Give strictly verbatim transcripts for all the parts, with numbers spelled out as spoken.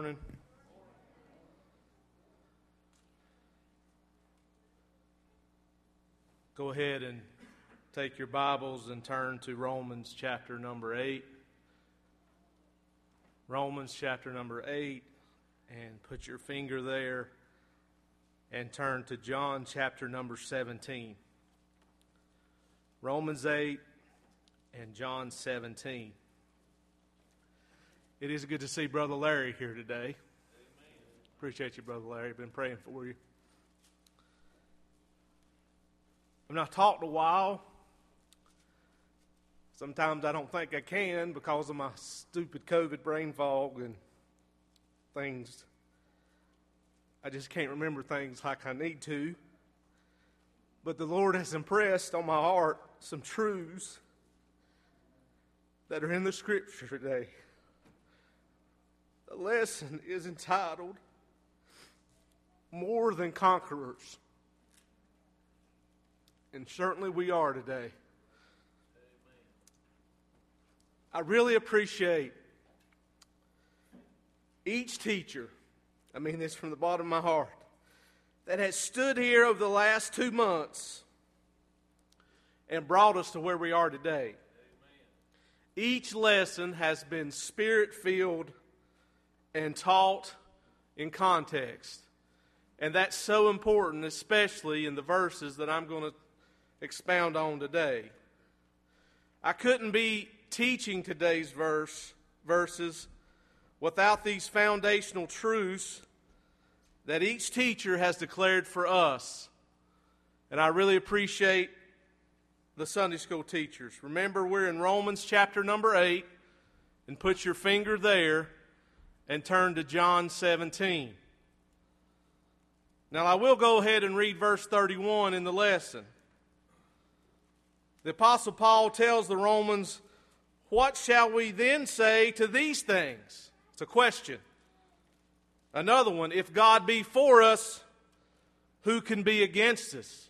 morning. Go ahead and take your Bibles and turn to Romans chapter number eight. Romans chapter number eight, and put your finger there and turn to John chapter number seventeen. Romans eight and John seventeen. It is good to see Brother Larry here today. Amen. Appreciate you, Brother Larry. Been praying for you. I've not talked a while. Sometimes I don't think I can because of my stupid COVID brain fog and things. I just can't remember things like I need to. But the Lord has impressed on my heart some truths that are in the Scripture today. The lesson is entitled, More Than Conquerors. And certainly we are today. I really appreciate each teacher, I mean this from the bottom of my heart, that has stood here over the last two months and brought us to where we are today. Amen. Each lesson has been Spirit-filled and taught in context. And that's so important, especially in the verses that I'm going to expound on today. I couldn't be teaching today's verse verses without these foundational truths that each teacher has declared for us. And I really appreciate the Sunday school teachers. Remember, we're in Romans chapter number eight, and put your finger there and turn to John seventeen. Now, I will go ahead and read verse thirty-one in the lesson. The Apostle Paul tells the Romans, "What shall we then say to these things?" It's a question. Another one, "If God be for us, who can be against us?"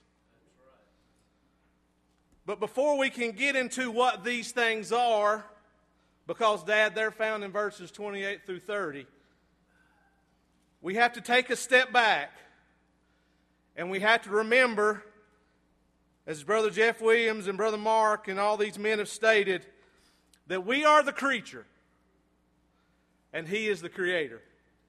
But before we can get into what these things are, because, Dad, they're found in verses twenty-eight through thirty, we have to take a step back, and we have to remember, as Brother Jeff Williams and Brother Mark and all these men have stated, that we are the creature, and He is the Creator.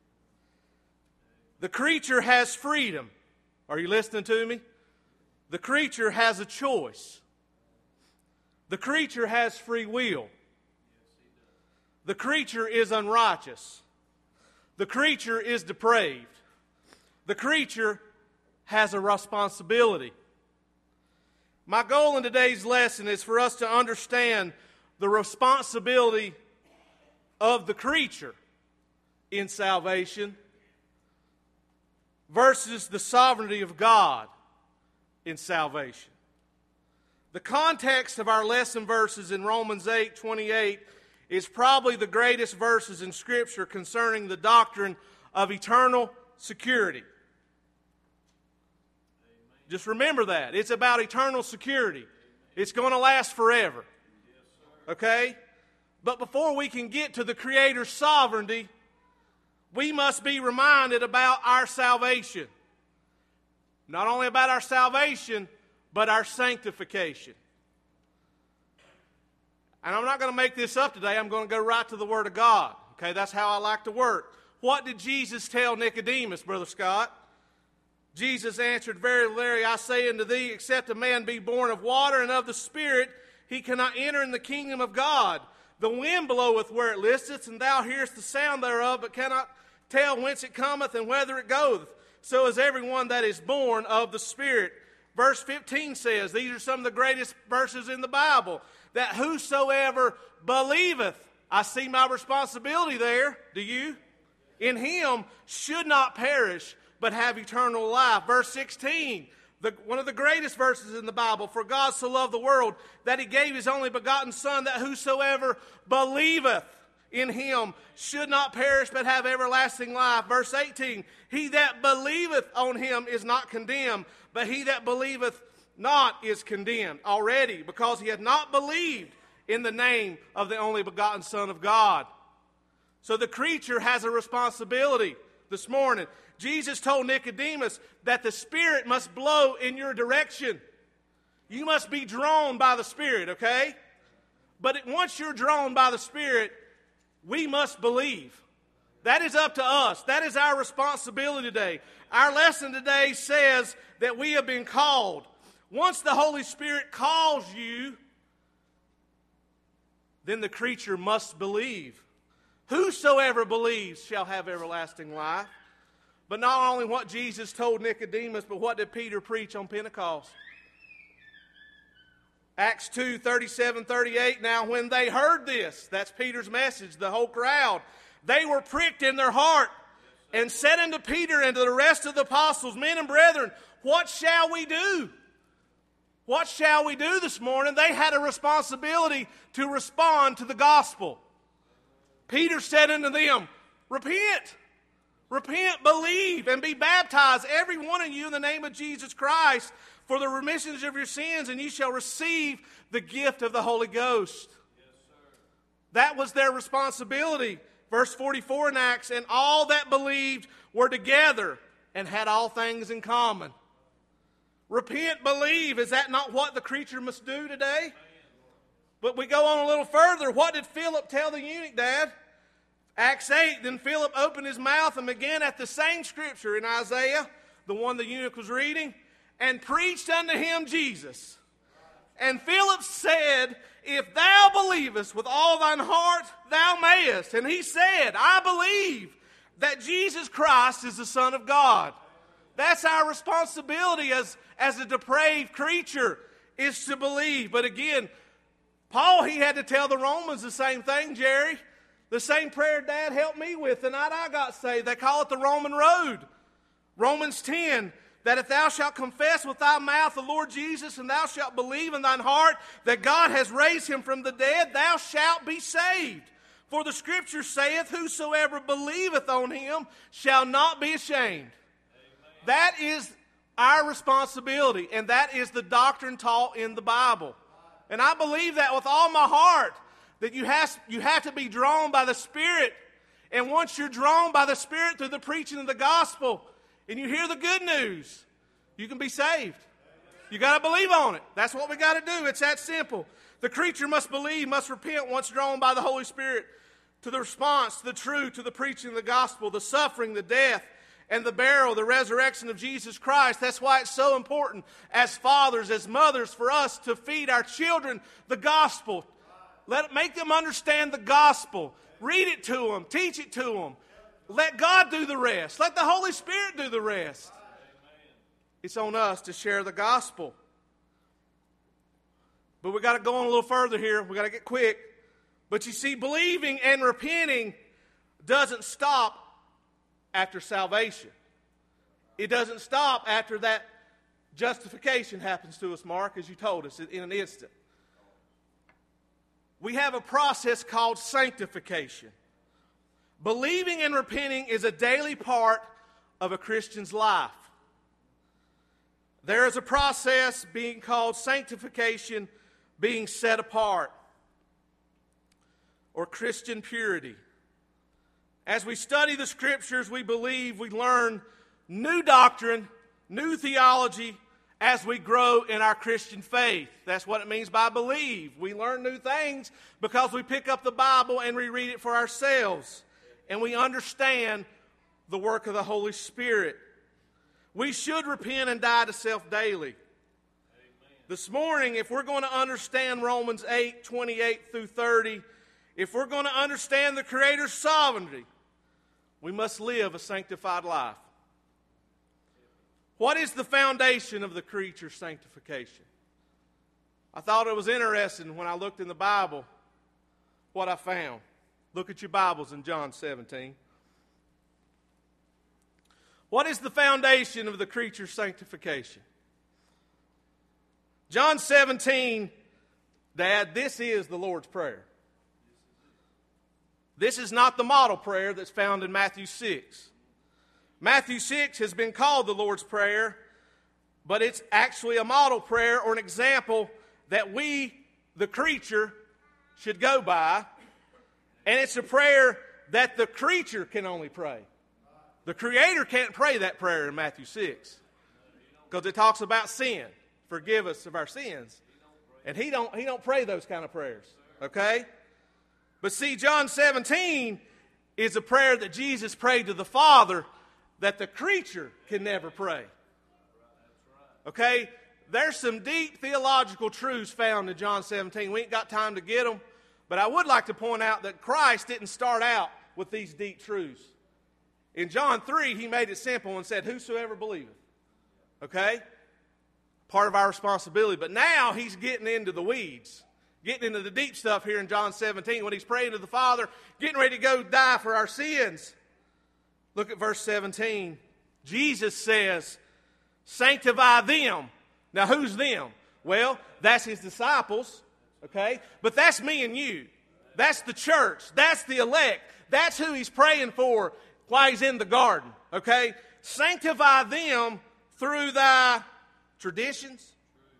The creature has freedom. Are you listening to me? The creature has a choice. The creature has free will. The creature is unrighteous. The creature is depraved. The creature has a responsibility. My goal in today's lesson is for us to understand the responsibility of the creature in salvation versus the sovereignty of God in salvation. The context of our lesson verses in Romans eight twenty-eight is probably the greatest verses in Scripture concerning the doctrine of eternal security. Amen. Just remember that. It's about eternal security. Amen. It's going to last forever. Yes, okay? But before we can get to the Creator's sovereignty, we must be reminded about our salvation. Not only about our salvation, but our sanctification. And I'm not going to make this up today. I'm going to go right to the Word of God. Okay, that's how I like to work. What did Jesus tell Nicodemus, Brother Scott? Jesus answered, "Verily, verily, I say unto thee, except a man be born of water and of the Spirit, he cannot enter in the kingdom of God. The wind bloweth where it listeth, and thou hearest the sound thereof, but cannot tell whence it cometh and whither it goeth. So is everyone that is born of the Spirit." Verse fifteen says, these are some of the greatest verses in the Bible, that whosoever believeth, I see my responsibility there, do you? In Him should not perish, but have eternal life. Verse sixteen, the, one of the greatest verses in the Bible, "For God so loved the world that He gave His only begotten Son, that whosoever believeth in Him should not perish, but have everlasting life." Verse eighteen, "He that believeth on Him is not condemned, but he that believeth not is condemned already, because he hath not believed in the name of the only begotten Son of God." So the creature has a responsibility this morning. Jesus told Nicodemus that the Spirit must blow in your direction. You must be drawn by the Spirit, okay? But it, once you're drawn by the Spirit, we must believe. That is up to us. That is our responsibility today. Our lesson today says that we have been called. Once the Holy Spirit calls you, then the creature must believe. Whosoever believes shall have everlasting life. But not only what Jesus told Nicodemus, but what did Peter preach on Pentecost? Acts two, thirty-seven, thirty-eight. Now when they heard this, that's Peter's message, the whole crowd, they were pricked in their heart and said unto Peter and to the rest of the apostles, men and brethren, what shall we do? What shall we do this morning? They had a responsibility to respond to the gospel. Peter said unto them, repent, repent, believe, and be baptized, every one of you, in the name of Jesus Christ, for the remission of your sins, and ye shall receive the gift of the Holy Ghost. Yes, sir. That was their responsibility. Verse forty-four in Acts, and all that believed were together and had all things in common. Repent, believe. Is that not what the creature must do today? But we go on a little further. What did Philip tell the eunuch, Dad? Acts eight, then Philip opened his mouth and began at the same scripture in Isaiah, the one the eunuch was reading, and preached unto him Jesus. And Philip said, if thou believest with all thine heart, thou mayest. And he said, I believe that Jesus Christ is the Son of God. That's our responsibility as, as a depraved creature, is to believe. But again, Paul, he had to tell the Romans the same thing, Jerry. The same prayer Dad helped me with the night I got saved. They call it the Roman road. Romans ten, that if thou shalt confess with thy mouth the Lord Jesus, and thou shalt believe in thine heart that God has raised him from the dead, thou shalt be saved. For the Scripture saith, whosoever believeth on him shall not be ashamed. Amen. That is our responsibility, and that is the doctrine taught in the Bible. And I believe that with all my heart, that you have, you have to be drawn by the Spirit. And once you're drawn by the Spirit through the preaching of the gospel, and you hear the good news, you can be saved. You got to believe on it. That's what we got to do. It's that simple. The creature must believe, must repent once drawn by the Holy Spirit to the response, to the truth, to the preaching of the gospel, the suffering, the death, and the burial, the resurrection of Jesus Christ. That's why it's so important as fathers, as mothers, for us to feed our children the gospel. Let it, make them understand the gospel. Read it to them. Teach it to them. Let God do the rest. Let the Holy Spirit do the rest. It's on us to share the gospel. But we got to go on a little further here. We got to get quick. But you see, believing and repenting doesn't stop after salvation. It doesn't stop after that justification happens to us, Mark, as you told us, in an instant. We have a process called sanctification. Believing and repenting is a daily part of a Christian's life. There is a process being called sanctification, being set apart, or Christian purity. As we study the Scriptures, we believe we learn new doctrine, new theology, as we grow in our Christian faith. That's what it means by believe. We learn new things because we pick up the Bible and we read it for ourselves. And we understand the work of the Holy Spirit. We should repent and die to self daily. Amen. This morning, if we're going to understand Romans eight, twenty-eight through thirty, if we're going to understand the Creator's sovereignty, we must live a sanctified life. What is the foundation of the creature's sanctification? I thought it was interesting when I looked in the Bible what I found. Look at your Bibles in John seventeen. What is the foundation of the creature's sanctification? John seventeen, Dad, this is the Lord's Prayer. This is not the model prayer that's found in Matthew six. Matthew six has been called the Lord's Prayer, but it's actually a model prayer or an example that we, the creature, should go by. And it's a prayer that the creature can only pray. The Creator can't pray that prayer in Matthew six because it talks about sin. Forgive us of our sins. And he don't, he don't pray those kind of prayers. Okay? But see, John seventeen is a prayer that Jesus prayed to the Father that the creature can never pray. Okay? There's some deep theological truths found in John seventeen. We ain't got time to get them. But I would like to point out that Christ didn't start out with these deep truths. In John three, he made it simple and said, whosoever believeth. Okay? Part of our responsibility. But now he's getting into the weeds. Getting into the deep stuff here in John seventeen when he's praying to the Father, getting ready to go die for our sins. Look at verse seventeen. Jesus says, sanctify them. Now who's them? Well, that's his disciples. Okay? But that's me and you. That's the church. That's the elect. That's who he's praying for while he's in the garden. Okay? Sanctify them through thy traditions.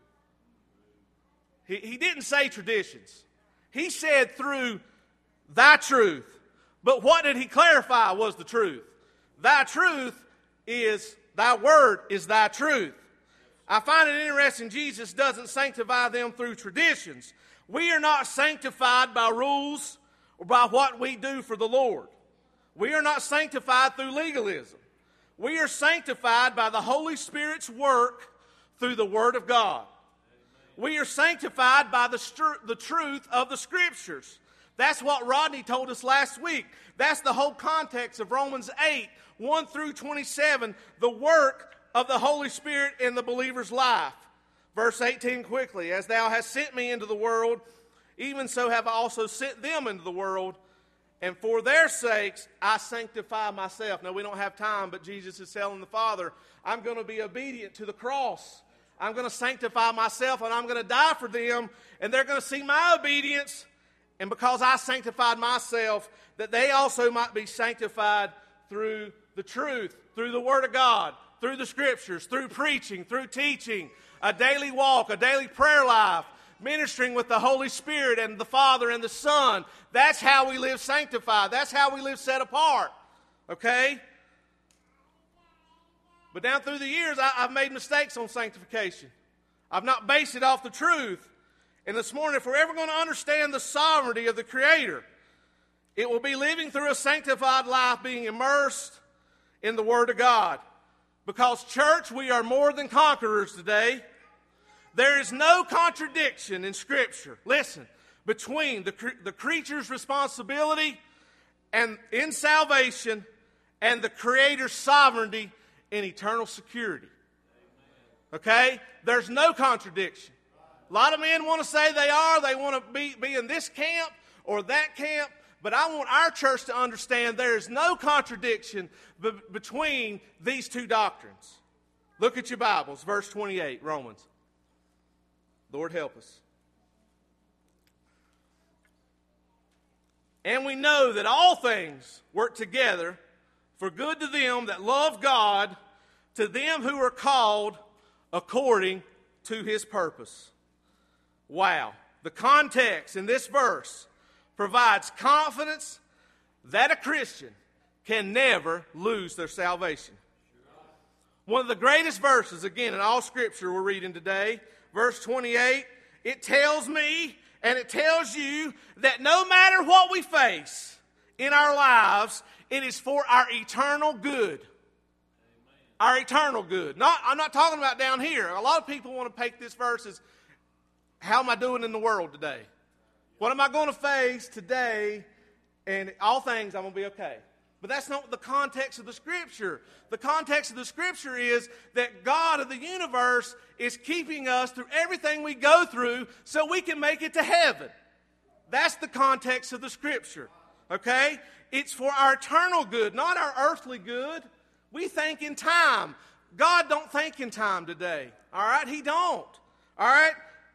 He, he didn't say traditions. He said through thy truth. But what did he clarify was the truth? Thy truth is, thy word is thy truth. I find it interesting Jesus doesn't sanctify them through traditions. We are not sanctified by rules or by what we do for the Lord. We are not sanctified through legalism. We are sanctified by the Holy Spirit's work through the Word of God. We are sanctified by the, stru- the truth of the Scriptures. That's what Rodney told us last week. That's the whole context of Romans eight, one through twenty-seven, the work of the Holy Spirit in the believer's life. Verse eighteen quickly, as thou hast sent me into the world, even so have I also sent them into the world, and for their sakes I sanctify myself. Now we don't have time, but Jesus is telling the Father, I'm going to be obedient to the cross. I'm going to sanctify myself, and I'm going to die for them, and they're going to see my obedience, and because I sanctified myself, that they also might be sanctified through the truth, through the Word of God, through the Scriptures, through preaching, through teaching, a daily walk, a daily prayer life, ministering with the Holy Spirit and the Father and the Son. That's how we live sanctified. That's how we live set apart. Okay? But down through the years, I, I've made mistakes on sanctification. I've not based it off the truth. And this morning, if we're ever going to understand the sovereignty of the Creator, it will be living through a sanctified life, being immersed in the Word of God. Because, church, we are more than conquerors today. There is no contradiction in Scripture, listen, between the, cre- the creature's responsibility and in salvation and the Creator's sovereignty in eternal security. Okay? There's no contradiction. A lot of men want to say they are. They want to be, be in this camp or that camp. But I want our church to understand there is no contradiction be- between these two doctrines. Look at your Bibles, verse twenty-eight, Romans. Lord help us. And we know that all things work together for good to them that love God, to them who are called according to His purpose. Wow. The context in this verse provides confidence that a Christian can never lose their salvation. One of the greatest verses, again, in all Scripture we're reading today, verse twenty-eight, it tells me and it tells you that no matter what we face in our lives, it is for our eternal good. Amen. Our eternal good. Not, I'm not talking about down here. A lot of people want to take this verse as, how am I doing in the world today? What am I going to face today? And all things, I'm going to be okay. But that's not the context of the Scripture. The context of the Scripture is that God of the universe is keeping us through everything we go through so we can make it to heaven. That's the context of the Scripture. Okay? It's for our eternal good, not our earthly good. We think in time. God don't think in time today. All right? He don't. All right?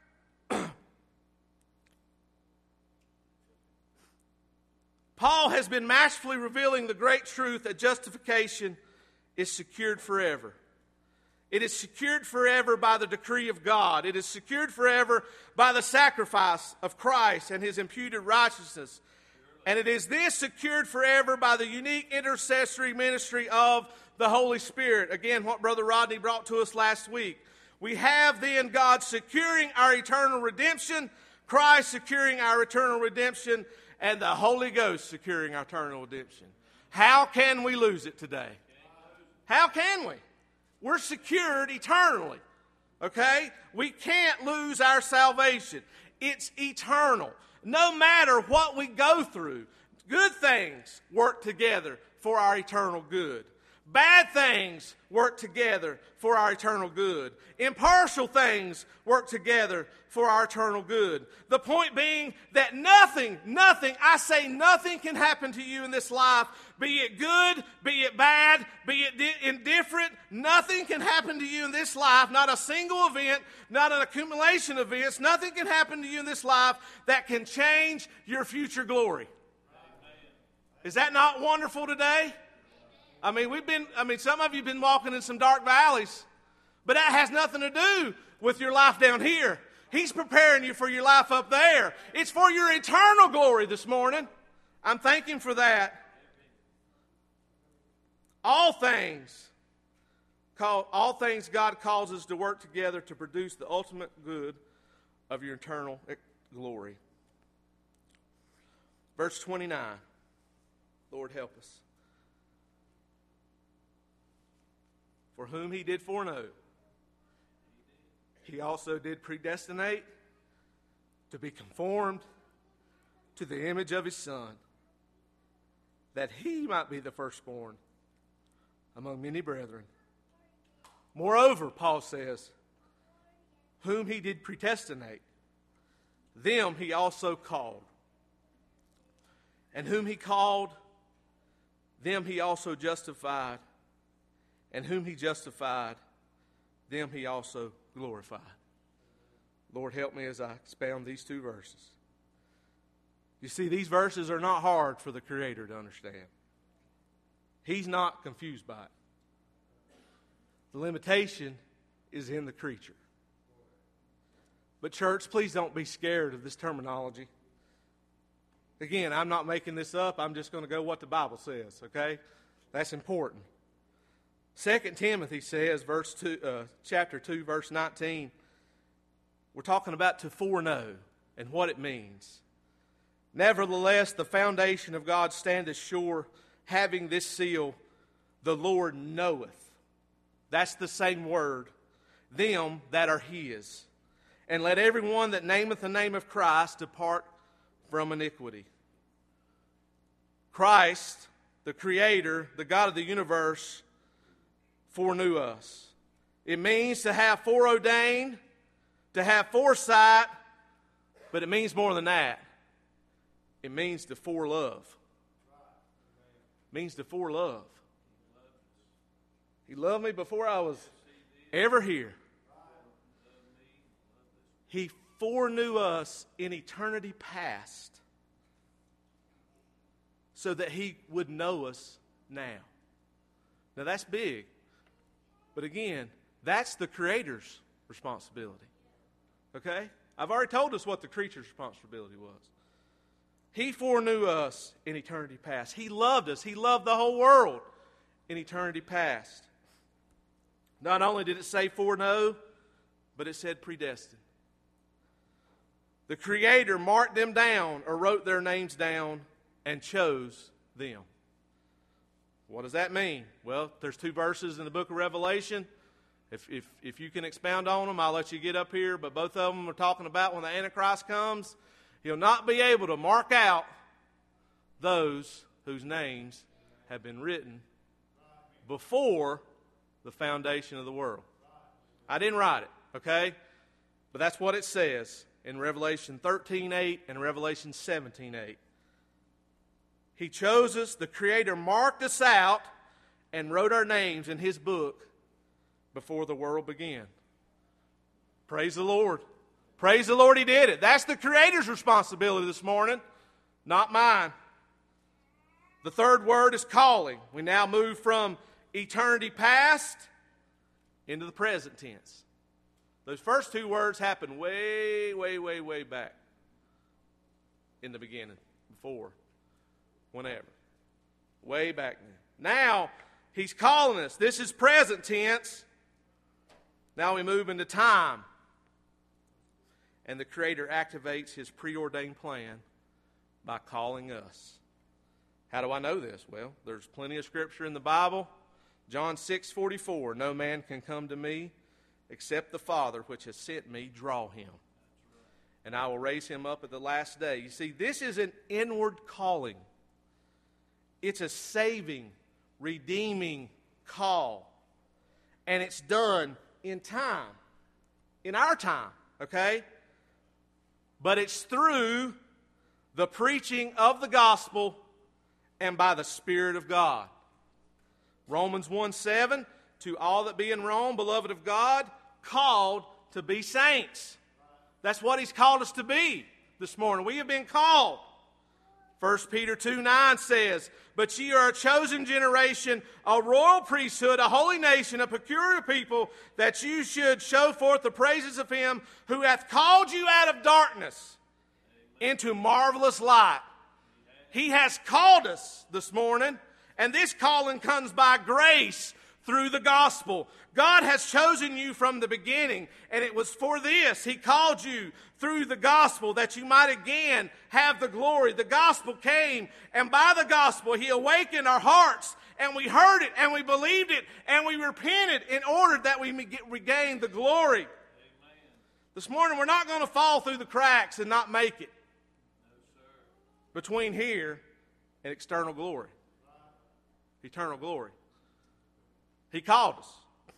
Paul has been masterfully revealing the great truth that justification is secured forever. It is secured forever by the decree of God. It is secured forever by the sacrifice of Christ and His imputed righteousness. And it is this secured forever by the unique intercessory ministry of the Holy Spirit. Again, what Brother Rodney brought to us last week. We have then God securing our eternal redemption, Christ securing our eternal redemption, and the Holy Ghost securing our eternal redemption. How can we lose it today? How can we? We're secured eternally. Okay? We can't lose our salvation. It's eternal. No matter what we go through, good things work together for our eternal good. Bad things work together for our eternal good. Impartial things work together for our eternal good. The point being that nothing, nothing, I say nothing can happen to you in this life, be it good, be it bad, be it di- indifferent. Nothing can happen to you in this life, not a single event, not an accumulation of events. Nothing can happen to you in this life that can change your future glory. Is that not wonderful today? I mean, we've been, I mean, some of you have been walking in some dark valleys, but that has nothing to do with your life down here. He's preparing you for your life up there. It's for your eternal glory this morning. I'm thanking for that. All things, call, all things God causes to work together to produce the ultimate good of your eternal glory. Verse twenty-nine. Lord, help us. For whom he did foreknow, he also did predestinate to be conformed to the image of his Son, that he might be the firstborn among many brethren. Moreover, Paul says, whom he did predestinate, them he also called. And whom he called, them he also justified. And whom he justified, them he also glorified. Lord, help me as I expound these two verses. You see, these verses are not hard for the Creator to understand. He's not confused by it. The limitation is in the creature. But church, please don't be scared of this terminology. Again, I'm not making this up. I'm just going to go what the Bible says, okay? That's important. Second Timothy says, verse two, uh, chapter two, verse nineteen, we're talking about to foreknow and what it means. Nevertheless, the foundation of God standeth sure, having this seal, the Lord knoweth. That's the same word. Them that are his. And let everyone that nameth the name of Christ depart from iniquity. Christ, the Creator, the God of the universe, foreknew us. It means to have foreordained, to have foresight, but it means more than that. It means to forelove. It means to forelove. He loved me before I was ever here. He foreknew us in eternity past so that he would know us now. Now that's big. But again, that's the Creator's responsibility. Okay? I've already told us what the creature's responsibility was. He foreknew us in eternity past. He loved us. He loved the whole world in eternity past. Not only did it say foreknow, but it said predestined. The Creator marked them down or wrote their names down and chose them. What does that mean? Well, there's two verses in the book of Revelation. If, if, if you can expound on them, I'll let you get up here. But both of them are talking about when the Antichrist comes, he'll not be able to mark out those whose names have been written before the foundation of the world. I didn't write it, okay? But that's what it says in Revelation thirteen eight and Revelation seventeen eight. He chose us, the Creator marked us out, and wrote our names in His book before the world began. Praise the Lord. Praise the Lord, He did it. That's the Creator's responsibility this morning, not mine. The third word is calling. We now move from eternity past into the present tense. Those first two words happened way, way, way, way back in the beginning, before. Whenever. Way back then. Now, he's calling us. This is present tense. Now we move into time. And the Creator activates his preordained plan by calling us. How do I know this? Well, there's plenty of scripture in the Bible. John six forty-four, no man can come to me except the Father which has sent me draw him. And I will raise him up at the last day. You see, this is an inward calling. It's a saving, redeeming call. And it's done in time. In our time, okay? But it's through the preaching of the gospel and by the Spirit of God. Romans one seven, to all that be in Rome, beloved of God, called to be saints. That's what he's called us to be this morning. We have been called. First Peter two nine says, but ye are a chosen generation, a royal priesthood, a holy nation, a peculiar people, that you should show forth the praises of him who hath called you out of darkness into marvelous light. He has called us this morning, and this calling comes by grace through the gospel. God has chosen you from the beginning, and it was for this. He called you through the gospel that you might again have the glory. The gospel came, and by the gospel he awakened our hearts, and we heard it, and we believed it, and we repented in order that we may get, regain the glory. Amen. This morning we're not going to fall through the cracks and not make it. No, between here and external glory. Eternal glory. He called us.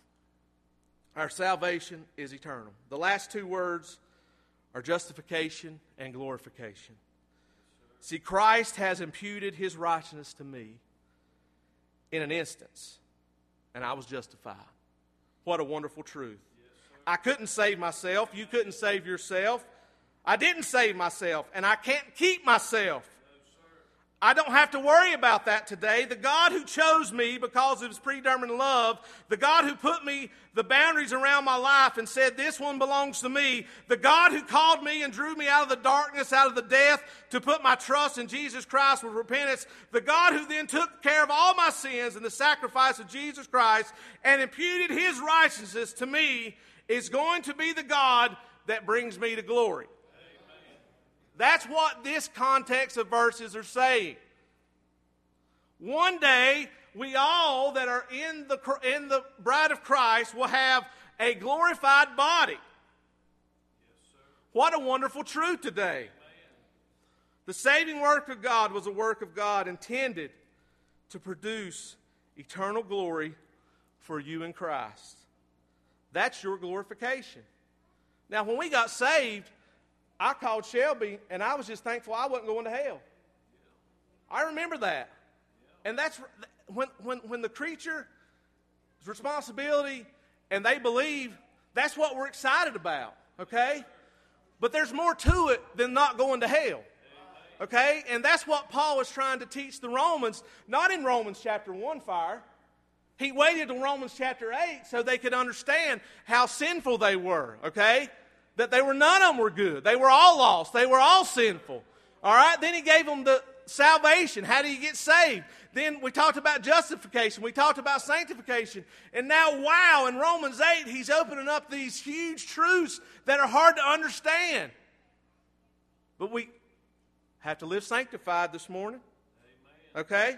Our salvation is eternal. The last two words are justification and glorification. See, Christ has imputed his righteousness to me in an instance, and I was justified. What a wonderful truth. I couldn't save myself. You couldn't save yourself. I didn't save myself, and I can't keep myself. I don't have to worry about that today. The God who chose me because of his predetermined love, the God who put me the boundaries around my life and said this one belongs to me, the God who called me and drew me out of the darkness, out of the death, to put my trust in Jesus Christ with repentance, the God who then took care of all my sins in the sacrifice of Jesus Christ and imputed his righteousness to me, is going to be the God that brings me to glory. That's what this context of verses are saying. One day, we all that are in the, in the bride of Christ will have a glorified body. Yes, sir. What a wonderful truth today. Amen. The saving work of God was a work of God intended to produce eternal glory for you in Christ. That's your glorification. Now, when we got saved, I called Shelby, and I was just thankful I wasn't going to hell. I remember that. And that's when, when, when the creature's responsibility and they believe, that's what we're excited about, okay? But there's more to it than not going to hell, okay? And that's what Paul was trying to teach the Romans, not in Romans chapter one fire. He waited till Romans chapter eight so they could understand how sinful they were, okay? That they were, none of them were good. They were all lost. They were all sinful. All right? Then he gave them the salvation. How do you get saved? Then we talked about justification. We talked about sanctification. And now, wow, in Romans eight, he's opening up these huge truths that are hard to understand. But we have to live sanctified this morning. Amen. Okay?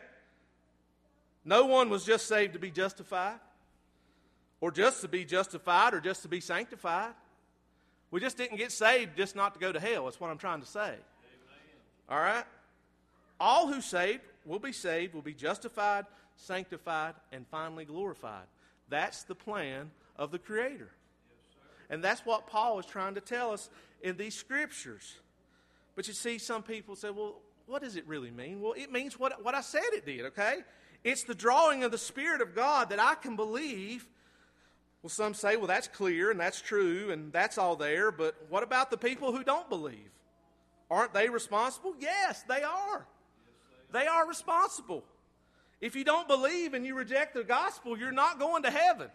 No one was just saved to be justified, or just to be justified, or just to be sanctified. We just didn't get saved just not to go to hell. That's what I'm trying to say. Amen. All right? All who saved will be saved, will be justified, sanctified, and finally glorified. That's the plan of the Creator. Yes, and that's what Paul is trying to tell us in these scriptures. But you see, some people say, well, what does it really mean? Well, it means what, what I said it did, okay? It's the drawing of the Spirit of God that I can believe. Well, some say, well, that's clear and that's true and that's all there, but what about the people who don't believe? Aren't they responsible? Yes, they are. They are responsible. If you don't believe and you reject the gospel, you're not going to heaven.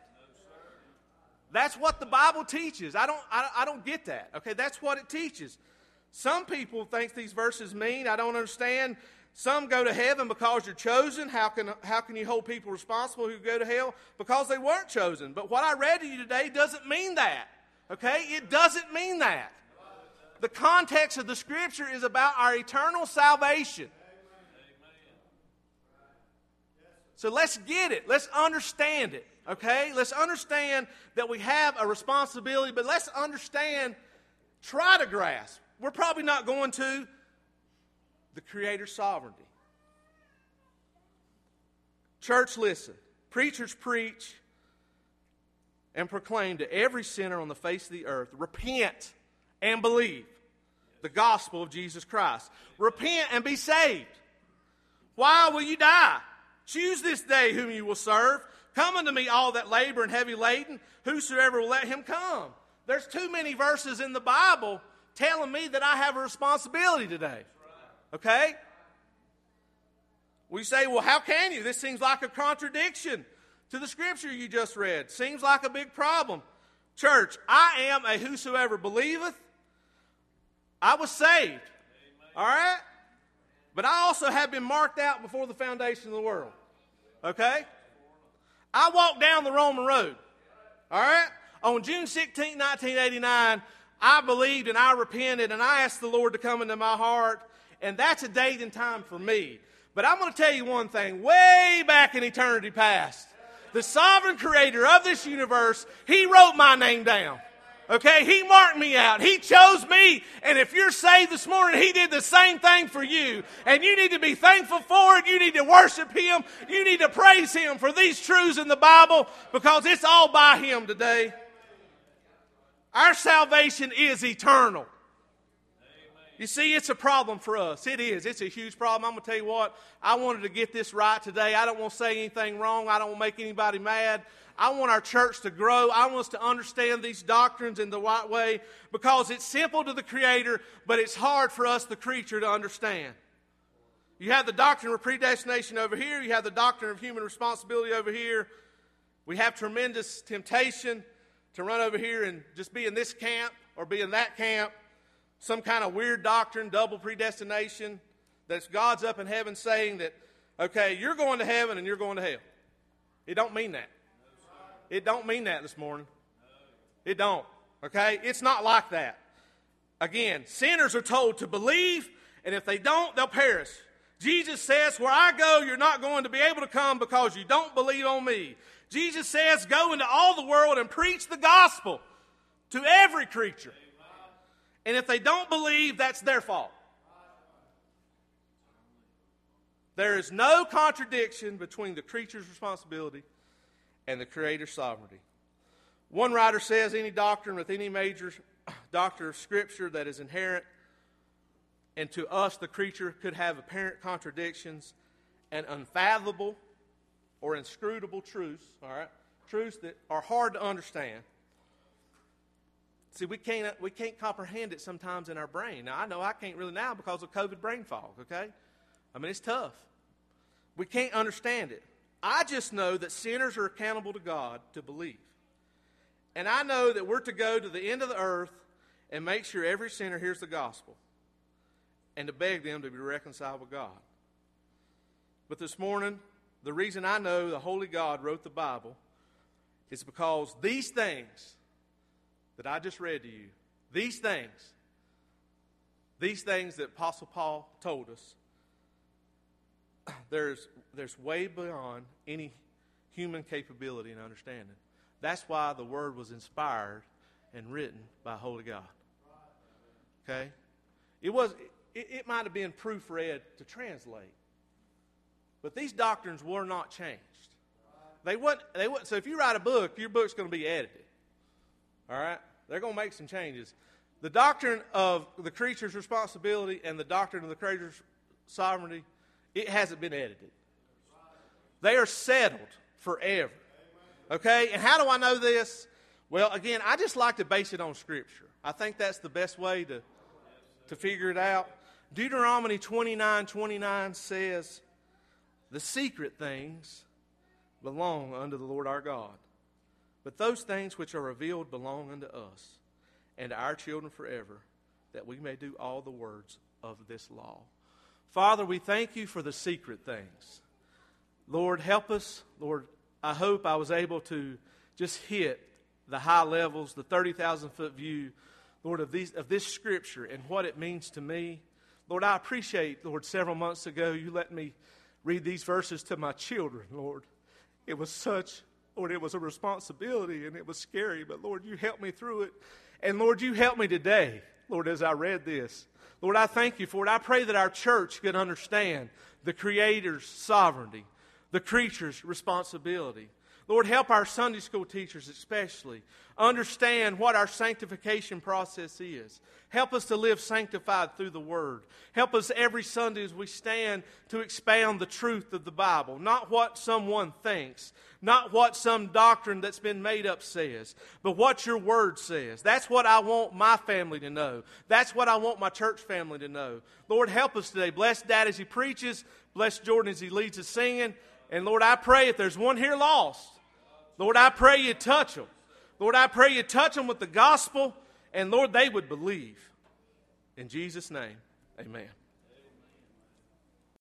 That's what the Bible teaches. I don't, I, I don't get that. Okay, that's what it teaches. Some people think these verses mean, I don't understand, some go to heaven because you're chosen. How can, how can you hold people responsible who go to hell? Because they weren't chosen. But what I read to you today doesn't mean that. Okay? It doesn't mean that. The context of the Scripture is about our eternal salvation. So let's get it. Let's understand it. Okay? Let's understand that we have a responsibility, but let's understand, try to grasp. We're probably not going to the Creator's sovereignty. Church, listen. Preachers preach and proclaim to every sinner on the face of the earth, repent and believe the gospel of Jesus Christ. Repent and be saved. Why will you die? Choose this day whom you will serve. Come unto me, all that labor and heavy laden, whosoever will let him come. There's too many verses in the Bible telling me that I have a responsibility today. Okay? We say, well, how can you? This seems like a contradiction to the Scripture you just read. Seems like a big problem. Church, I am a whosoever believeth. I was saved. All right? But I also have been marked out before the foundation of the world. Okay? I walked down the Roman road. All right? On June sixteenth, nineteen eighty-nine, I believed and I repented and I asked the Lord to come into my heart. And that's a date and time for me. But I'm going to tell you one thing. Way back in eternity past, the sovereign creator of this universe, He wrote my name down. Okay? He marked me out. He chose me. And if you're saved this morning, He did the same thing for you. And you need to be thankful for it. You need to worship Him. You need to praise Him for these truths in the Bible, because it's all by Him today. Our salvation is eternal. You see, it's a problem for us. It is. It's a huge problem. I'm going to tell you what, I wanted to get this right today. I don't want to say anything wrong. I don't want to make anybody mad. I want our church to grow. I want us to understand these doctrines in the right way, because it's simple to the Creator, but it's hard for us, the creature, to understand. You have the doctrine of predestination over here. You have the doctrine of human responsibility over here. We have tremendous temptation to run over here and just be in this camp or be in that camp. Some kind of weird doctrine, double predestination, that's God's up in heaven saying that, okay, you're going to heaven and you're going to hell. It don't mean that. It don't mean that this morning. It don't. Okay? It's not like that. Again, sinners are told to believe, and if they don't, they'll perish. Jesus says, where I go, you're not going to be able to come because you don't believe on me. Jesus says, go into all the world and preach the gospel to every creature. And if they don't believe, that's their fault. There is no contradiction between the creature's responsibility and the Creator's sovereignty. One writer says any doctrine with any major doctrine of Scripture that is inherent, and to us the creature could have apparent contradictions and unfathomable or inscrutable truths, all right, truths that are hard to understand. See, we can't, we can't comprehend it sometimes in our brain. Now, I know I can't really now because of COVID brain fog, okay? I mean, it's tough. We can't understand it. I just know that sinners are accountable to God to believe. And I know that we're to go to the end of the earth and make sure every sinner hears the gospel and to beg them to be reconciled with God. But this morning, the reason I know the Holy God wrote the Bible is because these things that I just read to you, these things, these things that Apostle Paul told us, there's, there's way beyond any human capability and understanding. That's why the Word was inspired and written by Holy God. Okay? It was. It, it might have been proofread to translate, but these doctrines were not changed. They wouldn't. They wouldn't. So if you write a book, your book's going to be edited. All right? They're going to make some changes. The doctrine of the creature's responsibility and the doctrine of the Creator's sovereignty, it hasn't been edited. They are settled forever. Okay? And how do I know this? Well, again, I just like to base it on Scripture. I think that's the best way to, to figure it out. Deuteronomy twenty-nine twenty-nine says, the secret things belong unto the Lord our God. But those things which are revealed belong unto us and to our children forever, that we may do all the words of this law. Father, we thank you for the secret things. Lord, help us. Lord, I hope I was able to just hit the high levels, the thirty thousand foot view, Lord, of, these, of this Scripture and what it means to me. Lord, I appreciate, Lord, several months ago you let me read these verses to my children, Lord. It was such, Lord, it was a responsibility and it was scary, but Lord, you helped me through it. And Lord, you helped me today, Lord, as I read this. Lord, I thank you for it. I pray that our church could understand the Creator's sovereignty, the creature's responsibility. Lord, help our Sunday school teachers especially understand what our sanctification process is. Help us to live sanctified through the Word. Help us every Sunday as we stand to expound the truth of the Bible, not what someone thinks, not what some doctrine that's been made up says, but what your Word says. That's what I want my family to know. That's what I want my church family to know. Lord, help us today. Bless Dad as he preaches. Bless Jordan as he leads us singing. And Lord, I pray if there's one here lost, Lord, I pray you touch them. Lord, I pray you touch them with the gospel, and Lord, they would believe. In Jesus' name, amen.